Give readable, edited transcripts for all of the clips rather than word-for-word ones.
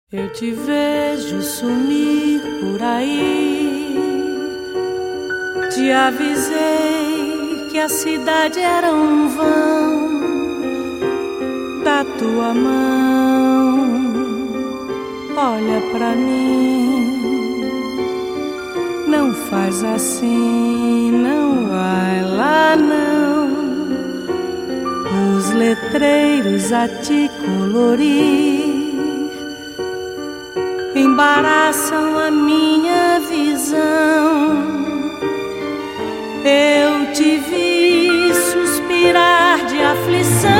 Eu te vejo sumir por aí. Te avisei que a cidade era um vão da tua mão. Olha pra mim, não faz assim, não vai lá não. Os letreiros a te colorir embaraçam a minha visão. Eu te vi suspirar de aflição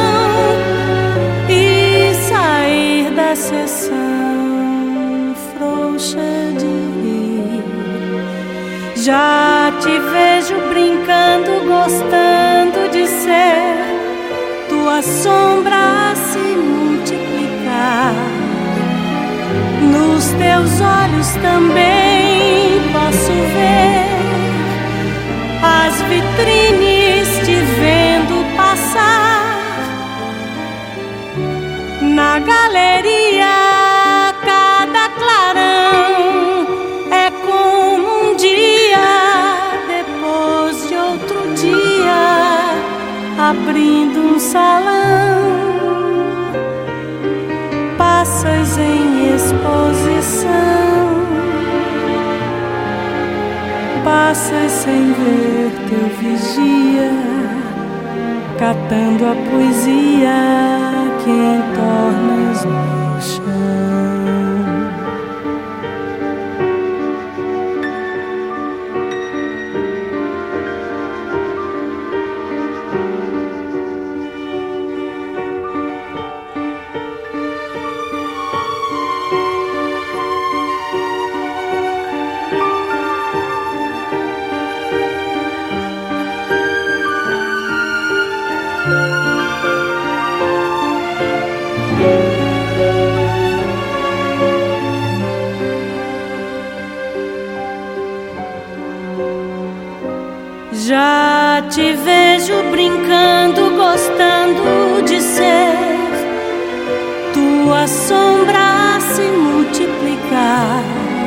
e sair da sessão frouxa de rir. Já te vejo brincando, gostando de ser tua sombra a se multiplicar. Nos teus olhos também posso ver as vitrines te vendo passar. Na galeria cada clarão é como um dia depois de outro dia, abrindo um salão. Passas em exposição, passas sem ver teu vigia, catando a poesia que entornas no chão. Já te vejo brincando, gostando de ser tua sombra a se multiplicar.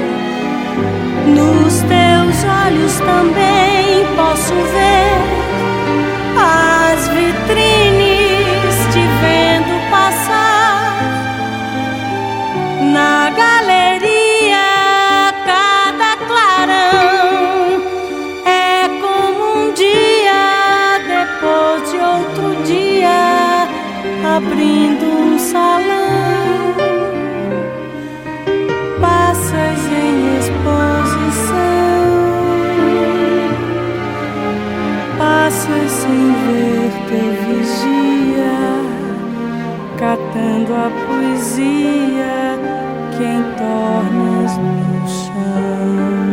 Nos teus olhos também posso ver as vitrines te vendo passar. Na galeria cada clarão é como um dia depois de outro dia, abrindo um salão. Passas em exposição, passas sem ver teu vigia, catando a poesia que entornas no chão.